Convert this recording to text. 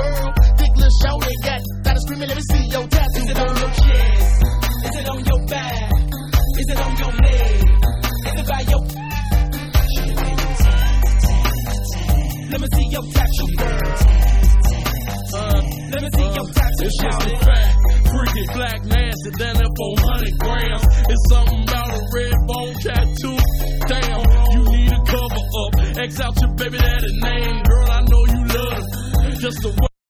girl. Thick little show they got screaming, let me see your tattoo. Is it on your chest? Is it on your back? Is it on your leg? Is it by your... Let me see your tattoo, girl. Let me see your tattoo. It's just a fact. Freaky black man.